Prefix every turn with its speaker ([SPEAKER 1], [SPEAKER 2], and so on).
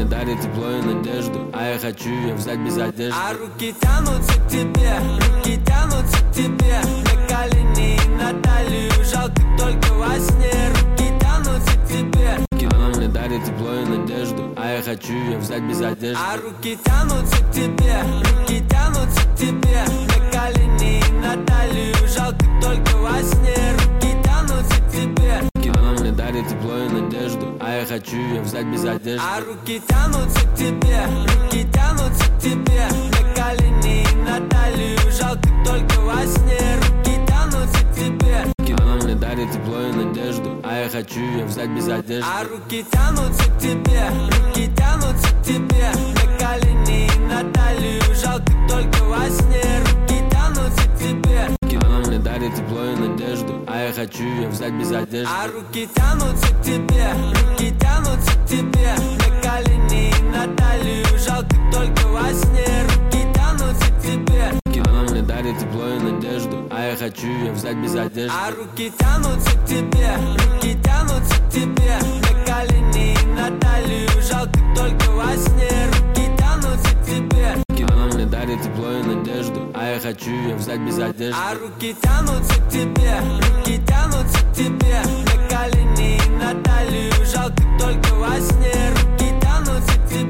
[SPEAKER 1] дарит тепло и надежду, а я хочу ее взять без одежды.
[SPEAKER 2] А руки тянутся к тебе, руки тянутся к тебе, на колени и на талию, жалко только во сне. Руки тянутся к тебе,
[SPEAKER 1] Она мне дарит тепло и надежду, а я хочу ее взять без одежды.
[SPEAKER 2] а руки тянутся к тебе, руки тянутся к тебе, на колени и на талию, жалко только во сне. Руки тянутся к тебе,
[SPEAKER 1] Она мне дарит тепло и надежду, а я хочу ее взять без одежды.
[SPEAKER 2] а руки тянутся к тебе, руки тянутся к тебе, на колени и на талию, жалко только во сне. Руки тянутся к тебе,
[SPEAKER 1] Она мне дарит тепло и надежду, а я хочу ее взять без одежды.
[SPEAKER 2] а руки тянутся к тебе, руки тянутся к тебе, на колени и на талию, жалко только во сне. Руки тянутся к тебе,
[SPEAKER 1] Она мне дарит тепло и надежду, а я хочу ее взять без одежды.
[SPEAKER 2] а руки тянутся к тебе, руки тянутся к тебе, на колени и на талию, жалко только во сне. Руки тянутся к тебе,
[SPEAKER 1] Она мне дарит тепло и надежду, а я хочу ее взять без одежды.
[SPEAKER 2] а руки тянутся к тебе, руки тянутся к тебе, на колени и на талию, жалко только во сне. Руки тянутся к тебе,
[SPEAKER 1] Она мне дарит тепло и надежду, а я хочу ее взять без одежды.
[SPEAKER 2] а руки тянутся к тебе, руки